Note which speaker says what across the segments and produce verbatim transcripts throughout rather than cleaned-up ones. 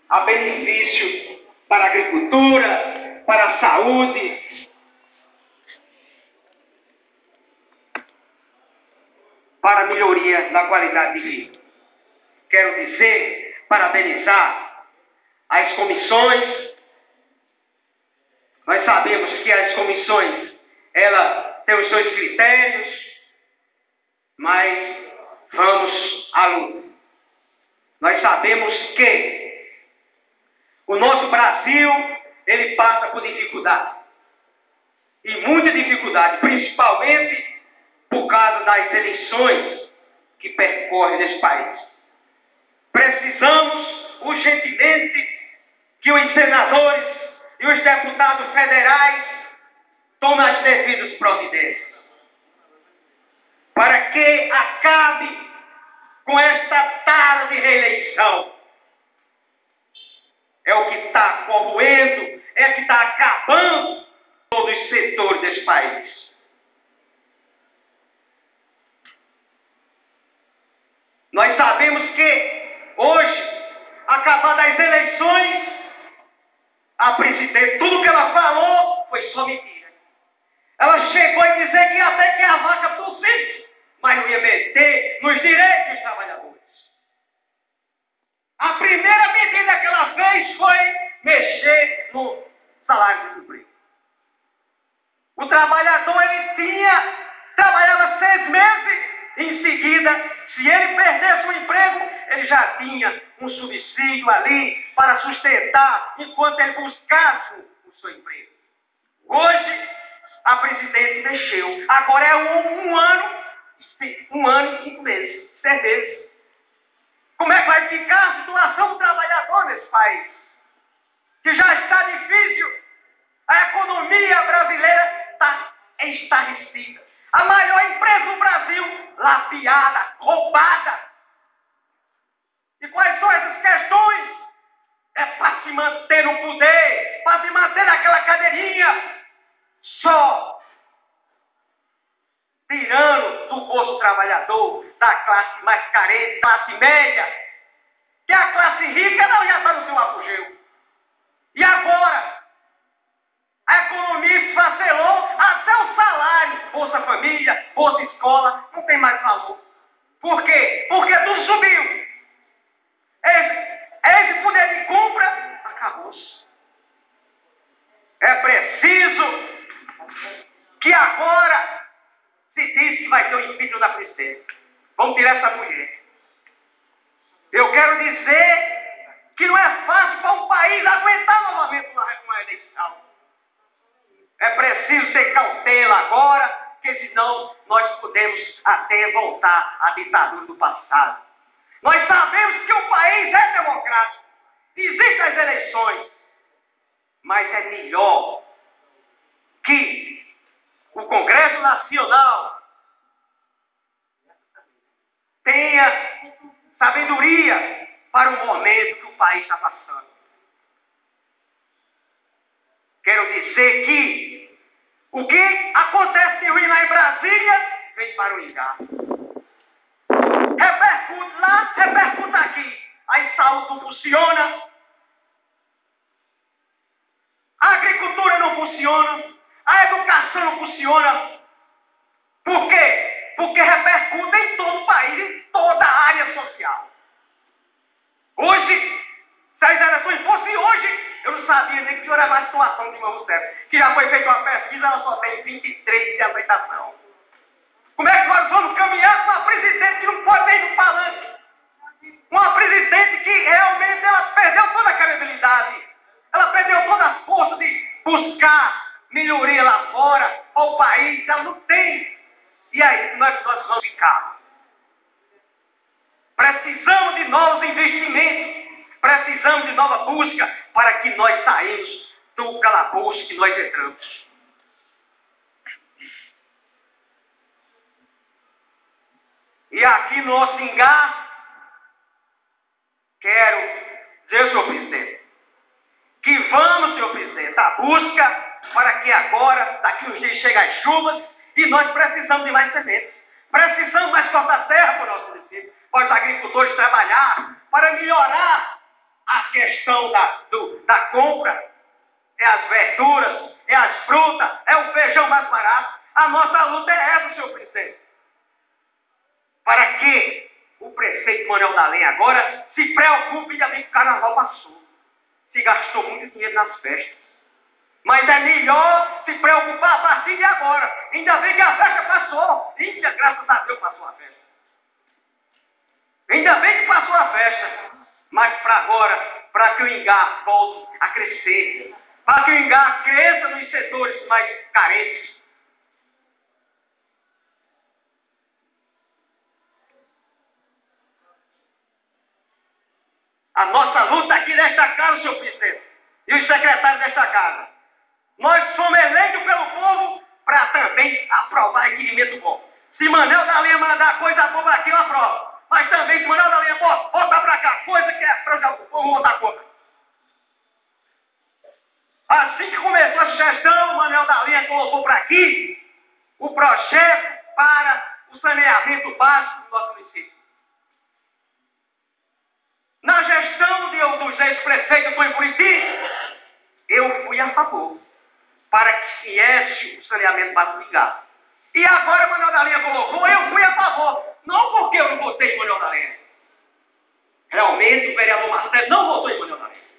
Speaker 1: a benefício para a agricultura, para a saúde, para a melhoria da qualidade de vida. Quero dizer, parabenizar as comissões. Nós sabemos que as comissões, ela tem os seus critérios, mas vamos à luta. Nós sabemos que o nosso Brasil, ele passa por dificuldade. E muita dificuldade, principalmente por causa das eleições que percorrem nesse país. Precisamos urgentemente que os senadores e os deputados federais tomem as devidas providências para que acabe com esta tara de reeleição. É o que está corroendo, é o que está acabando com todos os setores desse país. Nós sabemos que hoje, acabadas as eleições, a presidente, tudo que ela falou foi só mentira. Ela chegou a dizer que ia até que a vaca tossisse, mas não ia meter nos direitos dos trabalhadores. A primeira medida que ela fez foi mexer no salário de desemprego. O trabalhador, ele tinha, trabalhava seis meses, em seguida, se ele perdesse o emprego, ele já tinha um subsídio ali para sustentar enquanto ele buscasse o seu emprego. Hoje, a presidente mexeu. Agora é um, um ano, um ano e cinco meses, seis meses. Como é que vai ficar a situação do trabalhador nesse país? Que já está difícil. A economia brasileira está estarrecida. A maior empresa do Brasil, lapiada, roubada. E quais são essas questões? É para se manter no poder, para se manter naquela cadeirinha, só tirando do bolso do trabalhador, da classe mais carente, classe média, que a classe rica não já está no seu apogeu. E agora? A economia esfacelou, até o salário, Bolsa Família, Bolsa Escola, não tem mais valor. Por quê? Porque tudo subiu. Esse, esse poder de compra acabou-se. É preciso que agora se diz que vai ter o impeachment da princesa. Vamos tirar essa mulher. Eu quero dizer que não é fácil para um país aguentar novamente uma eleição. É preciso ter cautela agora, porque senão nós podemos até voltar à ditadura do passado. Nós sabemos que o país é democrático, existem as eleições, mas é melhor que o Congresso Nacional tenha sabedoria para o momento que o país está passando. Quero dizer que o que acontece de ruim lá em Brasília vem para o Ingá. Repercute lá, repercute aqui. A saúde não funciona, a agricultura não funciona, a educação não funciona. Por quê? Porque repercute em todo o país, em toda a área social. Hoje, se as eleições fossem hoje, eu não sabia nem que piorava a situação de Dilma Rousseff, que já foi feita uma pesquisa, ela só tem vinte e três de aceitação. Como é que nós vamos caminhar com uma presidente que não pode nem ir no palanque? Uma presidente que realmente ela perdeu toda a credibilidade. Ela perdeu toda a força de buscar melhoria lá fora, para o país, ela não tem. E aí, nós, nós vamos ficar. Precisamos de novos investimentos. Precisamos de nova busca para que nós saímos do calabouço que nós entramos. E aqui no nosso Ingá, quero dizer, senhor presidente, que vamos, senhor presidente, à busca para que agora, daqui uns dias, cheguem as chuvas e nós precisamos de mais sementes. Precisamos mais cortar terra para o nosso município, para os agricultores trabalhar, para melhorar a questão da, do, da compra, é as verduras, é as frutas, é o feijão mais barato. A nossa luta é essa, senhor presidente. Para que o prefeito Manuel da Lenha agora se preocupe, ainda bem que o carnaval passou. Se gastou muito dinheiro nas festas. Mas é melhor se preocupar a partir de agora. Ainda bem que a festa passou. Ainda, graças a Deus, passou a festa. Ainda bem que passou a festa. Mas para agora, para que o Ingá volte a crescer, para que o Ingá cresça nos setores mais carentes. A nossa luta aqui nesta casa, senhor presidente, e os secretários desta casa, nós somos eleitos pelo povo para também aprovar requerimento bom. Se Manuel da Lenha mandar coisa boa aqui, eu aprovo. Mas também, se Manuel da Lenha voltar para cá, coisa que é para o povo votar contra. Assim que começou a sugestão, o Manuel da Lenha colocou para aqui o projeto para o saneamento básico do nosso município. Na gestão de, dos ex-prefeitos do Buriti, eu fui a favor para que viesse o saneamento básico de Ingá. E agora o Manuel da Lenha colocou, eu fui a favor. Não porque eu não votei em Manuel da Lenha. Realmente o vereador Marcelo não votou em Manuel da Lenha.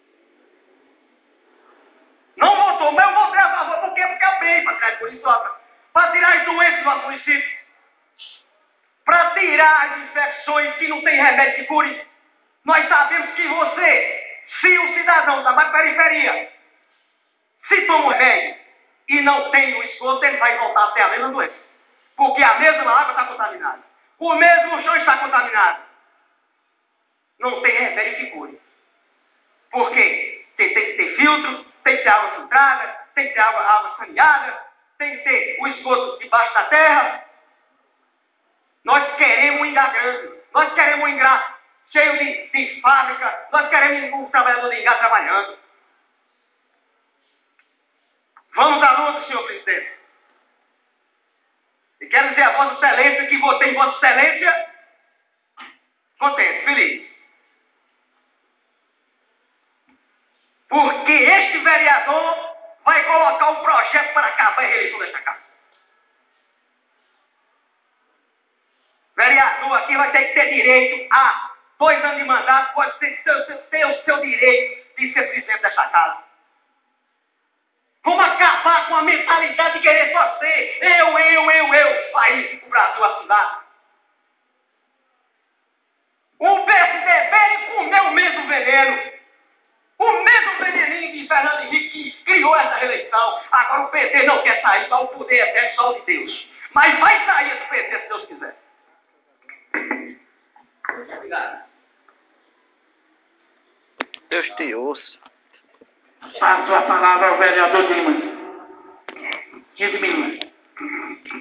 Speaker 1: Não votou, mas eu votei a favor porque, porque eu bem para tirar por isso, para tirar as doenças do nosso município, para tirar as infecções que não tem remédio que cure. Nós sabemos que você, se o cidadão da mais periferia, se toma um remédio e não tem o esgoto, ele vai voltar a ter a mesma doença. Porque a mesma água está contaminada. O mesmo chão está contaminado. Não tem remédio que cure. Por quê? Porque tem que ter filtro, tem que ter água filtrada, tem que ter água, água saneada, tem que ter o esgoto debaixo da terra. Nós queremos um Ingá grande. Nós queremos um Ingá cheio de, de fábrica. Nós queremos um trabalhador de Ingá trabalhando. Vamos à luta, senhor presidente. E quero dizer a Vossa Excelência que votei em Vossa Excelência contente, feliz. Porque este vereador vai colocar um projeto para acabar a reeleição desta casa. Vereador aqui vai ter que ter direito a dois anos de mandato, pode ter, ter, ter o seu direito de ser presidente desta casa. Vamos acabar com a mentalidade de querer só ser eu, eu, eu, eu, país, o Brasil afundado. O P S D veio comeu o mesmo veneno. O mesmo veneninho de Fernando Henrique que criou essa reeleição. Agora o P T não quer sair, só o poder é só o de Deus. Mas vai sair esse P T se Deus quiser. Muito obrigado.
Speaker 2: Deus te ouça.
Speaker 3: Passo a palavra ao vereador Dimas. quinze minutos.